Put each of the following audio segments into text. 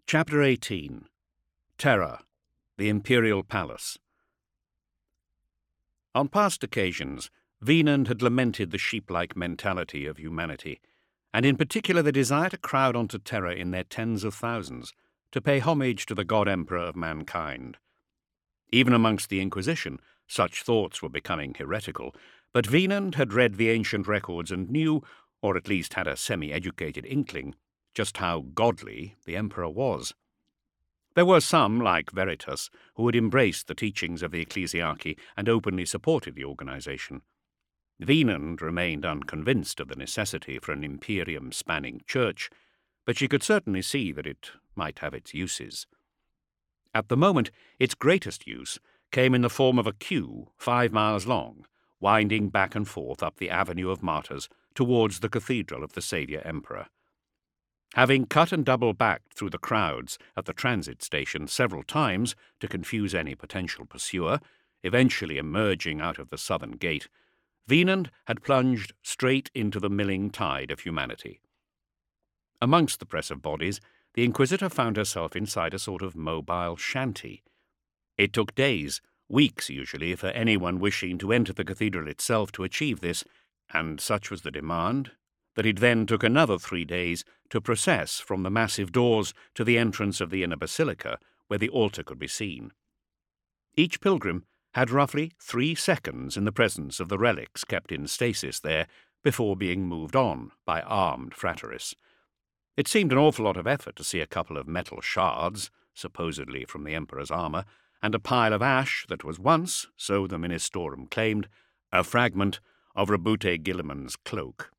Chapter 18. Terra, the Imperial Palace. On past occasions, Wienand had lamented the sheep-like mentality of humanity, and in particular the desire to crowd onto Terra in their tens of thousands, to pay homage to the God-Emperor of mankind. Even amongst the Inquisition, such thoughts were becoming heretical, but Wienand had read the ancient records and knew, or at least had a semi-educated inkling, just how godly the Emperor was. There were some, like Veritas, who had embraced the teachings of the Ecclesiarchy and openly supported the organization. Wienand remained unconvinced of the necessity for an imperium-spanning church, but she could certainly see that it might have its uses. At the moment, its greatest use came in the form of a queue 5 miles long, winding back and forth up the Avenue of Martyrs towards the Cathedral of the Saviour Emperor. Having cut and double-backed through the crowds at the transit station several times to confuse any potential pursuer, eventually emerging out of the southern gate, Wienand had plunged straight into the milling tide of humanity. Amongst the press of bodies, the Inquisitor found herself inside a sort of mobile shanty. It took days, weeks usually, for anyone wishing to enter the cathedral itself to achieve this, and such was the demand that it then took another 3 days to process from the massive doors to the entrance of the inner basilica, where the altar could be seen. Each pilgrim had roughly 3 seconds in the presence of the relics kept in stasis there before being moved on by armed frateries. It seemed an awful lot of effort to see a couple of metal shards, supposedly from the Emperor's armour, and a pile of ash that was once, so the Ministorum claimed, a fragment of Rabute Guilliman's cloak.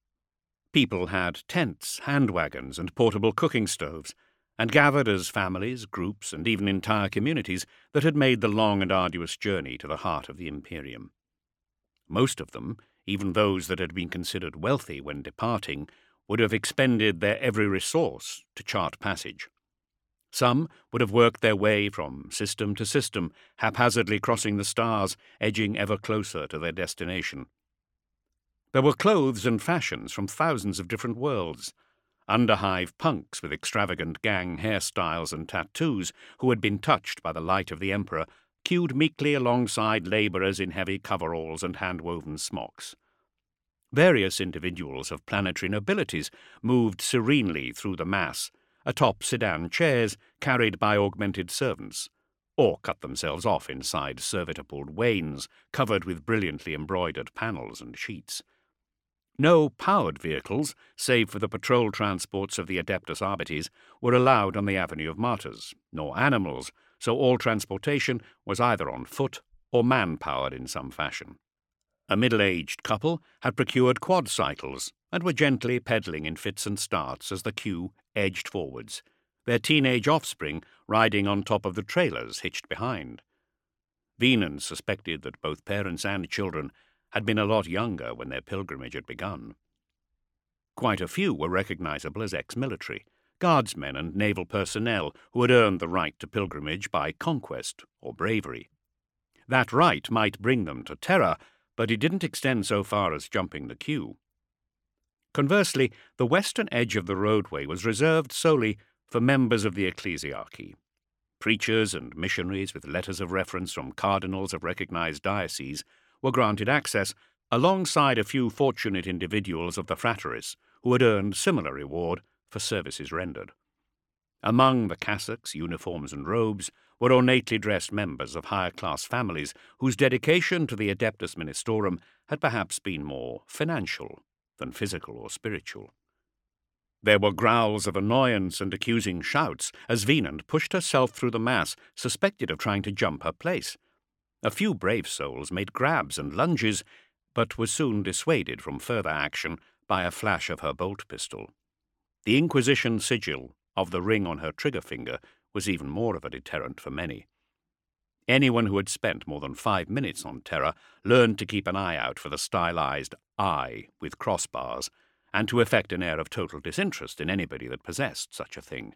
People had tents, hand wagons, and portable cooking stoves, and gathered as families, groups, and even entire communities that had made the long and arduous journey to the heart of the Imperium. Most of them, even those that had been considered wealthy when departing, would have expended their every resource to chart passage. Some would have worked their way from system to system, haphazardly crossing the stars, edging ever closer to their destination. There were clothes and fashions from thousands of different worlds, underhive punks with extravagant gang hairstyles and tattoos who had been touched by the light of the Emperor, queued meekly alongside labourers in heavy coveralls and hand-woven smocks. Various individuals of planetary nobilities moved serenely through the mass, atop sedan chairs carried by augmented servants, or cut themselves off inside servitor-pulled wains covered with brilliantly embroidered panels and sheets. No powered vehicles, save for the patrol transports of the Adeptus Arbites, were allowed on the Avenue of Martyrs, nor animals, so all transportation was either on foot or man-powered in some fashion. A middle-aged couple had procured quad-cycles and were gently pedalling in fits and starts as the queue edged forwards, their teenage offspring riding on top of the trailers hitched behind. Wienand suspected that both parents and children had been a lot younger when their pilgrimage had begun. Quite a few were recognizable as ex-military, guardsmen and naval personnel who had earned the right to pilgrimage by conquest or bravery. That right might bring them to Terra, but it didn't extend so far as jumping the queue. Conversely, the western edge of the roadway was reserved solely for members of the Ecclesiarchy. Preachers and missionaries with letters of reference from cardinals of recognized dioceses were granted access, alongside a few fortunate individuals of the frateries who had earned similar reward for services rendered. Among the cassocks, uniforms, and robes were ornately dressed members of higher-class families whose dedication to the Adeptus Ministorum had perhaps been more financial than physical or spiritual. There were growls of annoyance and accusing shouts as Wienand pushed herself through the mass, suspected of trying to jump her place. A few brave souls made grabs and lunges, but were soon dissuaded from further action by a flash of her bolt pistol. The Inquisition sigil of the ring on her trigger finger was even more of a deterrent for many. Anyone who had spent more than 5 minutes on Terra learned to keep an eye out for the stylized eye with crossbars, and to affect an air of total disinterest in anybody that possessed such a thing.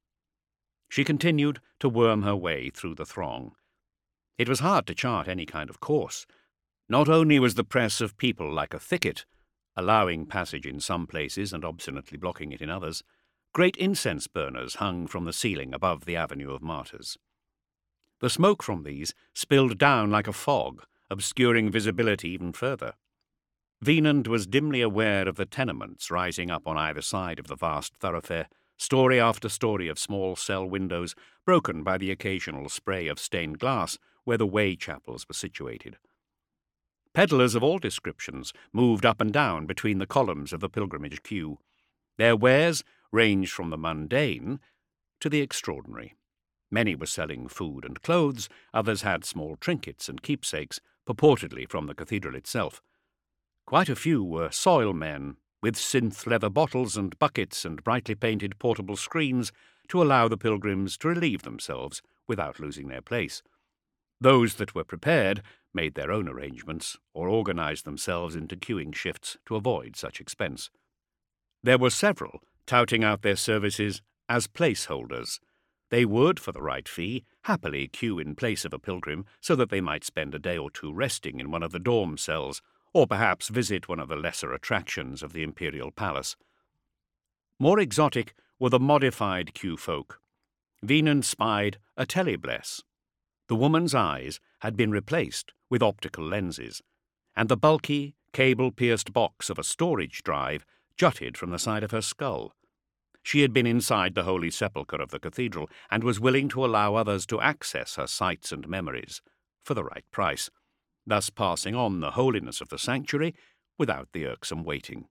She continued to worm her way through the throng. It was hard to chart any kind of course. Not only was the press of people like a thicket, allowing passage in some places and obstinately blocking it in others, Great incense burners hung from the ceiling above the Avenue of Martyrs. The smoke from these spilled down like a fog, obscuring visibility even further. Wienand was dimly aware of the tenements rising up on either side of the vast thoroughfare, story after story of small cell windows, broken by the occasional spray of stained glass where the way chapels were situated. Pedlars of all descriptions moved up and down between the columns of the pilgrimage queue. Their wares ranged from the mundane to the extraordinary. Many were selling food and clothes, others had small trinkets and keepsakes, purportedly from the cathedral itself. Quite a few were soil men, with synth leather bottles and buckets and brightly painted portable screens to allow the pilgrims to relieve themselves without losing their place. Those that were prepared made their own arrangements or organized themselves into queuing shifts to avoid such expense. There were several touting out their services as placeholders. They would, for the right fee, happily queue in place of a pilgrim so that they might spend a day or two resting in one of the dorm cells, or perhaps visit one of the lesser attractions of the imperial palace. More exotic were the modified queue folk. Wienand spied a telebless. The woman's eyes had been replaced with optical lenses, and the bulky, cable-pierced box of a storage drive jutted from the side of her skull. She had been inside the holy sepulchre of the cathedral and was willing to allow others to access her sights and memories for the right price, thus passing on the holiness of the sanctuary without the irksome waiting.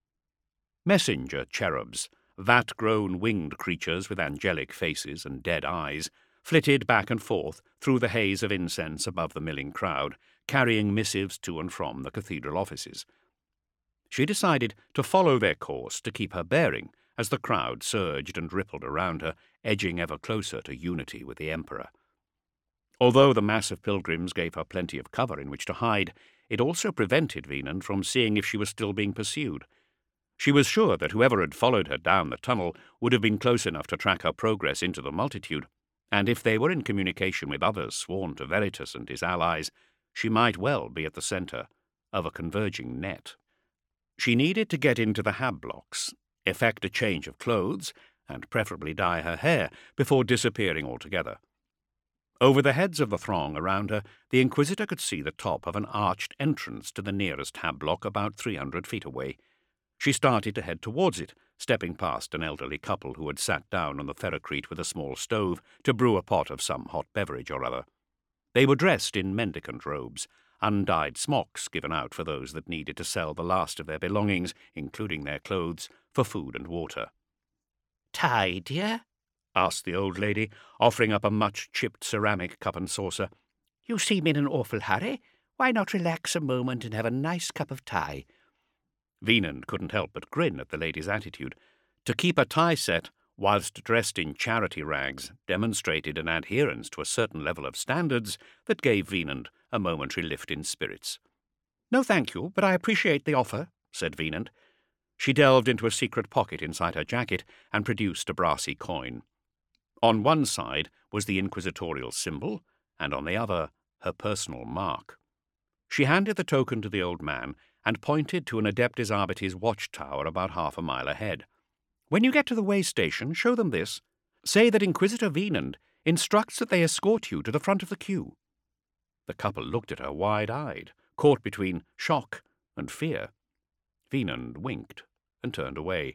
Messenger cherubs, vat-grown winged creatures with angelic faces and dead eyes, flitted back and forth through the haze of incense above the milling crowd, carrying missives to and from the cathedral offices. She decided to follow their course to keep her bearing as the crowd surged and rippled around her, edging ever closer to unity with the emperor. Although the mass of pilgrims gave her plenty of cover in which to hide, it also prevented Wienand from seeing if she was still being pursued. She was sure that whoever had followed her down the tunnel would have been close enough to track her progress into the multitude, and if they were in communication with others sworn to Veritas and his allies, she might well be at the centre of a converging net. She needed to get into the hab blocks, effect a change of clothes, and preferably dye her hair before disappearing altogether. Over the heads of the throng around her, the Inquisitor could see the top of an arched entrance to the nearest hab block about 300 feet away. She started to head towards it, stepping past an elderly couple who had sat down on the ferrocrete with a small stove to brew a pot of some hot beverage or other. They were dressed in mendicant robes, undyed smocks given out for those that needed to sell the last of their belongings, including their clothes, for food and water. "Tie, dear?" asked the old lady, offering up a much-chipped ceramic cup and saucer. "You seem in an awful hurry. Why not relax a moment and have a nice cup of tea?" Wienand couldn't help but grin at the lady's attitude. To keep a tie set whilst dressed in charity rags demonstrated an adherence to a certain level of standards that gave Wienand a momentary lift in spirits. "No, thank you, but I appreciate the offer," said Wienand. She delved into a secret pocket inside her jacket and produced a brassy coin. On one side was the inquisitorial symbol, and on the other her personal mark. She handed the token to the old man and pointed to an Adeptus Arbites watchtower about half a mile ahead. "When you get to the way station, show them this. Say that Inquisitor Wienand instructs that they escort you to the front of the queue." The couple looked at her wide-eyed, caught between shock and fear. Wienand winked and turned away.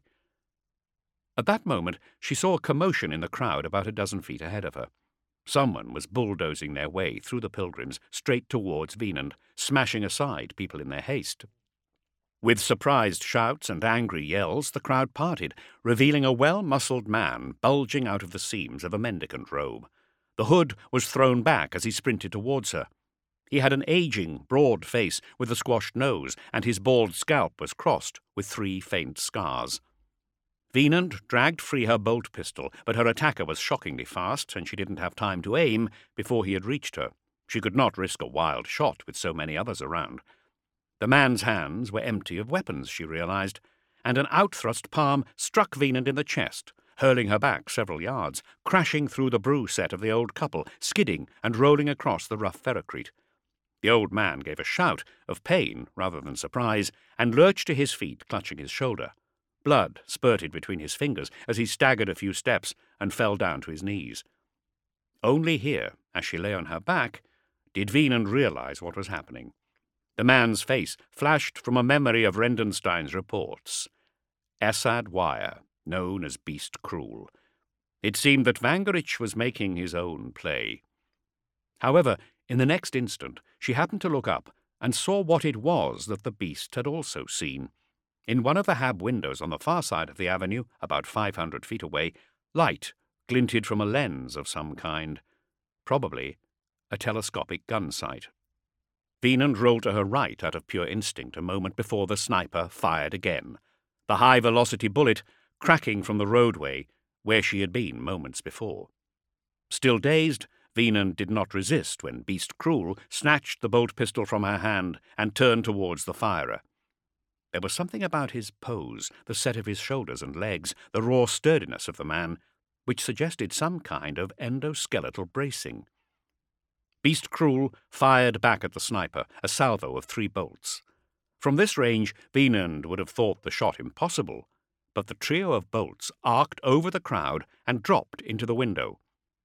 At that moment she saw a commotion in the crowd about a dozen feet ahead of her. Someone was bulldozing their way through the pilgrims straight towards Wienand, smashing aside people in their haste. With surprised shouts and angry yells, the crowd parted, revealing a well-muscled man bulging out of the seams of a mendicant robe. The hood was thrown back as he sprinted towards her. He had an aging, broad face with a squashed nose, and his bald scalp was crossed with 3 faint scars. Wienand dragged free her bolt pistol, but her attacker was shockingly fast, and she didn't have time to aim before he had reached her. She could not risk a wild shot with so many others around. The man's hands were empty of weapons, she realized, and an outthrust palm struck Wienand in the chest, hurling her back several yards, crashing through the brew set of the old couple, skidding and rolling across the rough ferrocrete. The old man gave a shout of pain rather than surprise and lurched to his feet, clutching his shoulder. Blood spurted between his fingers as he staggered a few steps and fell down to his knees. Only here, as she lay on her back, did Wienand realize what was happening. The man's face flashed from a memory of Rendenstein's reports. Assad Wire, known as Beast Cruel. It seemed that Wangerich was making his own play. However, in the next instant, she happened to look up and saw what it was that the beast had also seen. In one of the Hab windows on the far side of the avenue, about 500 feet away, light glinted from a lens of some kind, probably a telescopic gun sight. Wienand rolled to her right out of pure instinct a moment before the sniper fired again, the high-velocity bullet cracking from the roadway where she had been moments before. Still dazed, Wienand did not resist when Beast Cruel snatched the bolt pistol from her hand and turned towards the firer. There was something about his pose, the set of his shoulders and legs, the raw sturdiness of the man, which suggested some kind of endoskeletal bracing. Beast Cruel fired back at the sniper, a salvo of 3 bolts. From this range, Wienand would have thought the shot impossible, but the trio of bolts arced over the crowd and dropped into the window.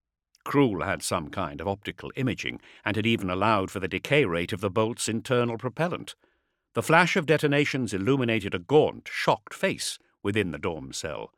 Cruel had some kind of optical imaging, and had even allowed for the decay rate of the bolt's internal propellant. The flash of detonations illuminated a gaunt, shocked face within the dorm cell.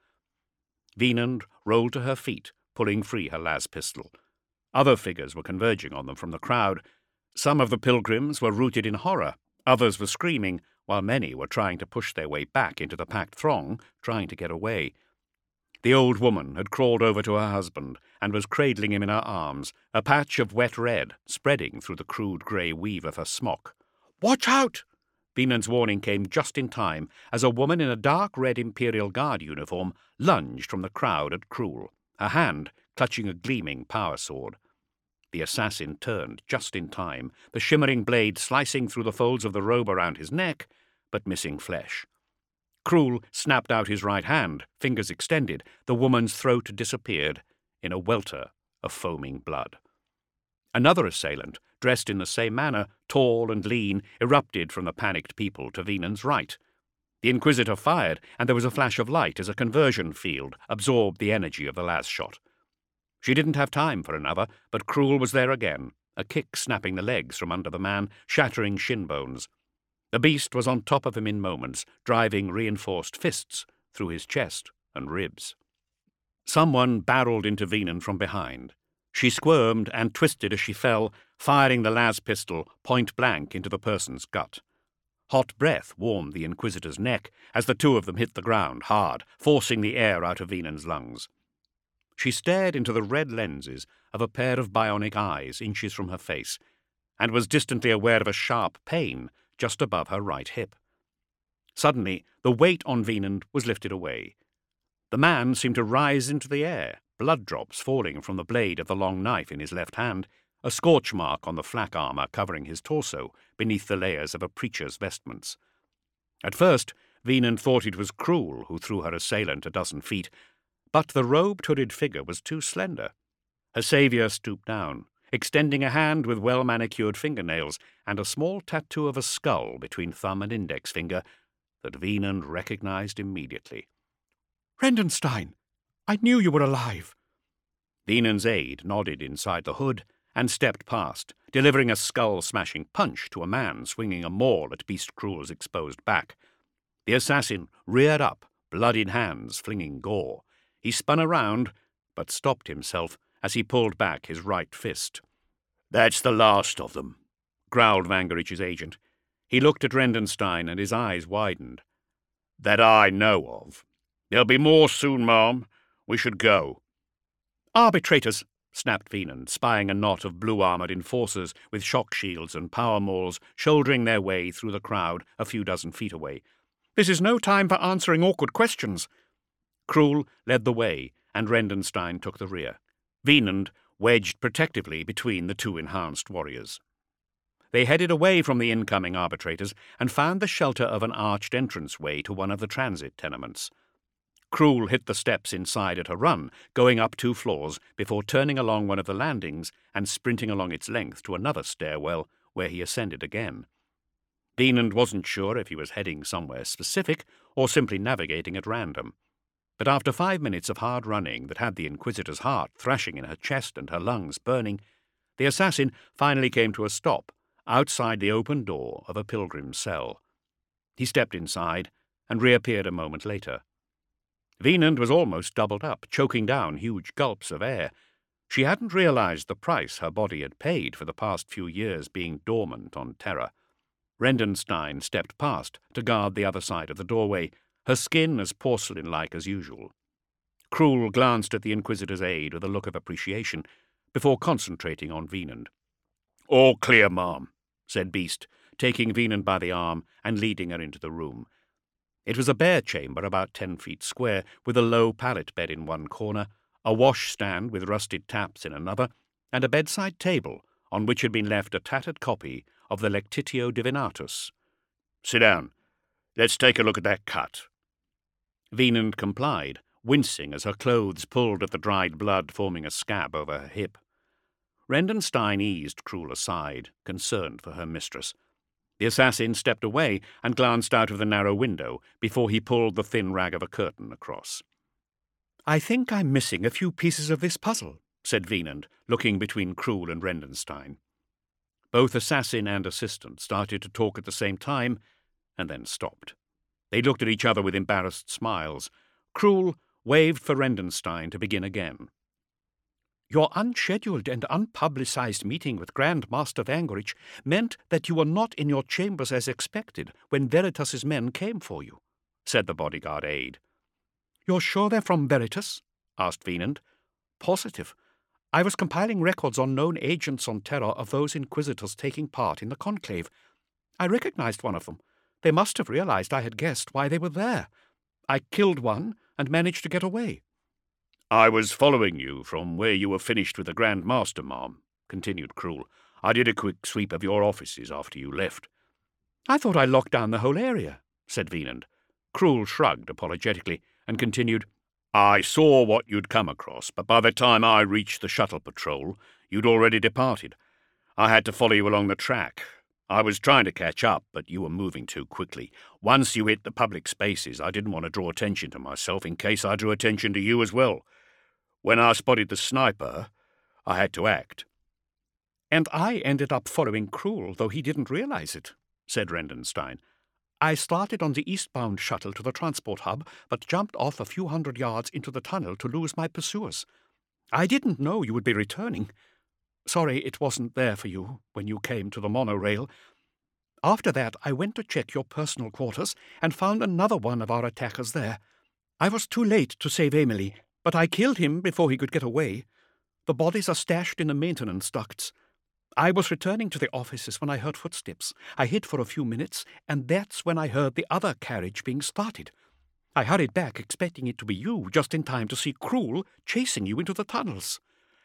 Wienand rolled to her feet, pulling free her las pistol. Other figures were converging on them from the crowd. Some of the pilgrims were rooted in horror, others were screaming, while many were trying to push their way back into the packed throng, trying to get away. The old woman had crawled over to her husband and was cradling him in her arms, a patch of wet red spreading through the crude grey weave of her smock. "Watch out!" Wienand's warning came just in time as a woman in a dark red Imperial Guard uniform lunged from the crowd at Cruel, her hand clutching a gleaming power sword. The assassin turned just in time, the shimmering blade slicing through the folds of the robe around his neck, but missing flesh. Cruel snapped out his right hand, fingers extended. The woman's throat disappeared in a welter of foaming blood. Another assailant, dressed in the same manner, tall and lean, erupted from the panicked people to Wienand's right. The Inquisitor fired, and there was a flash of light as a conversion field absorbed the energy of the last shot. She didn't have time for another, but Cruel was there again, a kick snapping the legs from under the man, shattering shin bones. The beast was on top of him in moments, driving reinforced fists through his chest and ribs. Someone barreled into Wienand from behind. She squirmed and twisted as she fell, firing the las pistol point-blank into the person's gut. Hot breath warmed the Inquisitor's neck as the two of them hit the ground hard, forcing the air out of Wienand's lungs. She stared into the red lenses of a pair of bionic eyes inches from her face, and was distantly aware of a sharp pain just above her right hip. Suddenly, the weight on Wienand was lifted away. The man seemed to rise into the air, blood drops falling from the blade of the long knife in his left hand, a scorch mark on the flak armour covering his torso beneath the layers of a preacher's vestments. At first, Wienand thought it was Cruel who threw her assailant a dozen feet, but the robed hooded figure was too slender. Her saviour stooped down, extending a hand with well-manicured fingernails and a small tattoo of a skull between thumb and index finger that Wienand recognized immediately. "Rendenstein! I knew you were alive!" Wienand's aide nodded inside the hood and stepped past, delivering a skull-smashing punch to a man swinging a maul at Beast Cruel's exposed back. The assassin reared up, blood in hands, flinging gore. He spun around, but stopped himself as he pulled back his right fist. "That's the last of them," growled Wangerich's agent. He looked at Rendenstein, and his eyes widened. "That I know of. There'll be more soon, ma'am. We should go." "Arbitrators," snapped Wienand, spying a knot of blue-armoured enforcers with shock shields and power mauls shouldering their way through the crowd a few dozen feet away. "This is no time for answering awkward questions." Cruel led the way, and Rendenstein took the rear. Wienand wedged protectively between the two enhanced warriors. They headed away from the incoming arbitrators and found the shelter of an arched entranceway to one of the transit tenements. Cruel hit the steps inside at a run, going up 2 floors before turning along one of the landings and sprinting along its length to another stairwell, where he ascended again. Venand wasn't sure if he was heading somewhere specific or simply navigating at random. But after 5 minutes of hard running that had the Inquisitor's heart thrashing in her chest and her lungs burning, the assassin finally came to a stop outside the open door of a pilgrim's cell. He stepped inside and reappeared a moment later. Venand was almost doubled up, choking down huge gulps of air. She hadn't realized the price her body had paid for the past few years being dormant on Terra. Rendenstein stepped past to guard the other side of the doorway, her skin as porcelain-like as usual. Krul glanced at the Inquisitor's aide with a look of appreciation before concentrating on Venand. "All clear, ma'am," said Beast, taking Venand by the arm and leading her into the room. It was a bare chamber about 10 feet square, with a low pallet bed in one corner, a washstand with rusted taps in another, and a bedside table on which had been left a tattered copy of the Lectitio Divinatus. "Sit down. Let's take a look at that cut." Venand complied, wincing as her clothes pulled at the dried blood forming a scab over her hip. Rendenstein eased Krul aside, concerned for her mistress. The assassin stepped away and glanced out of the narrow window before he pulled the thin rag of a curtain across. "I think I'm missing a few pieces of this puzzle," said Venand, looking between Krul and Rendenstein. Both assassin and assistant started to talk at the same time, and then stopped. They looked at each other with embarrassed smiles. Krul waved for Rendenstein to begin again. "Your unscheduled and unpublicized meeting with Grand Master Vangerich meant that you were not in your chambers as expected when Veritas's men came for you," said the bodyguard aide. "You're sure they're from Veritas?" asked Venand. "Positive. I was compiling records on known agents on Terra of those Inquisitors taking part in the conclave. I recognized one of them. They must have realized I had guessed why they were there. I killed one and managed to get away." "I was following you from where you were finished with the Grand Master, ma'am," continued Krul. "I did a quick sweep of your offices after you left." "I thought I locked down the whole area," said Venand. Krul shrugged apologetically and continued, "I saw what you'd come across, but by the time I reached the shuttle patrol, you'd already departed. I had to follow you along the track. I was trying to catch up, but you were moving too quickly. Once you hit the public spaces, I didn't want to draw attention to myself in case I drew attention to you as well. When I spotted the sniper, I had to act." "And I ended up following Krul, though he didn't realize it," said Rendenstein. "I started on the eastbound shuttle to the transport hub, but jumped off a few hundred yards into the tunnel to lose my pursuers. I didn't know you would be returning. Sorry it wasn't there for you when you came to the monorail. After that, I went to check your personal quarters and found another one of our attackers there. I was too late to save Emily, but I killed him before he could get away. The bodies are stashed in the maintenance ducts. I was returning to the offices when I heard footsteps. I hid for a few minutes, and that's when I heard the other carriage being started. I hurried back, expecting it to be you, just in time to see Krul chasing you into the tunnels."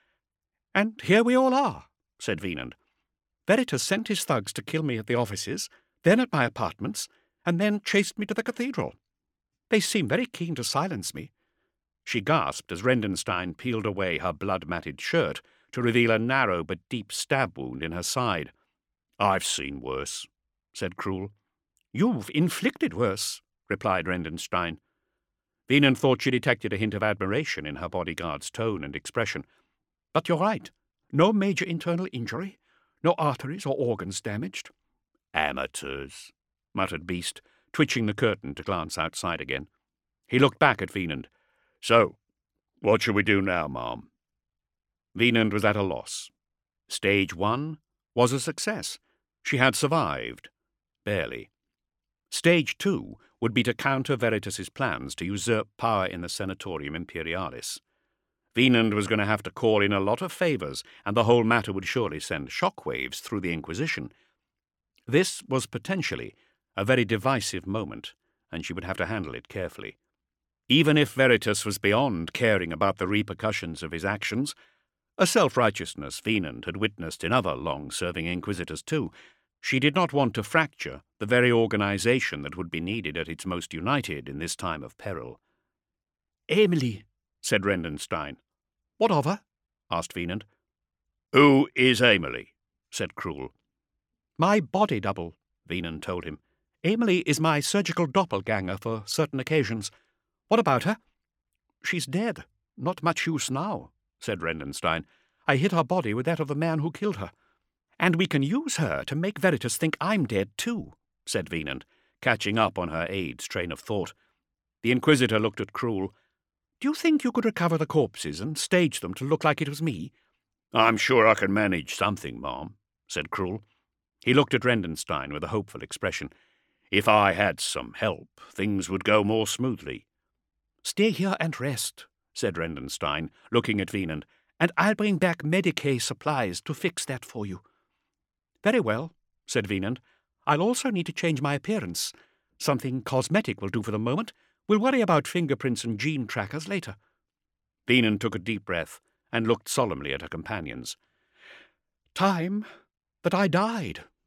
"And here we all are," said Venand. "Veritas sent his thugs to kill me at the offices, then at my apartments, and then chased me to the cathedral. They seem very keen to silence me." She gasped as Rendenstein peeled away her blood-matted shirt to reveal a narrow but deep stab wound in her side. "I've seen worse," said Krul. "You've inflicted worse," replied Rendenstein. Venand thought she detected a hint of admiration in her bodyguard's tone and expression. "But you're right. No major internal injury, no arteries or organs damaged." "Amateurs," muttered Beast, twitching the curtain to glance outside again. He looked back at Venand. "So, what shall we do now, ma'am?" Venand was at a loss. Stage 1 was a success. She had survived. Barely. Stage 2 would be to counter Veritas's plans to usurp power in the Senatorium Imperialis. Venand was going to have to call in a lot of favours, and the whole matter would surely send shockwaves through the Inquisition. This was potentially a very divisive moment, and she would have to handle it carefully. Even if Veritas was beyond caring about the repercussions of his actions, a self-righteousness Venand had witnessed in other long-serving Inquisitors too, she did not want to fracture the very organization that would be needed at its most united in this time of peril. "Emily," said Rendenstein. "What of her?" asked Venand. "Who is Emily?" said Krul. "My body double," Veenan told him. Emily is my surgical doppelganger for certain occasions. What about her? She's dead. Not much use now, said Rendenstein. I hit her body with that of the man who killed her. And we can use her to make Veritas think I'm dead too, said Veenan, catching up on her aide's train of thought. The Inquisitor looked at Krul. Do you think you could recover the corpses and stage them to look like it was me? I'm sure I can manage something, ma'am, said Krul. He looked at Rendenstein with a hopeful expression. If I had some help, things would go more smoothly. Stay here and rest, said Rendenstein, looking at Veenan, and I'll bring back Medicae supplies to fix that for you. Very well, said Veenan. I'll also need to change my appearance. Something cosmetic will do for the moment. We'll worry about fingerprints and gene trackers later. Veenan took a deep breath and looked solemnly at her companions. Time that I died,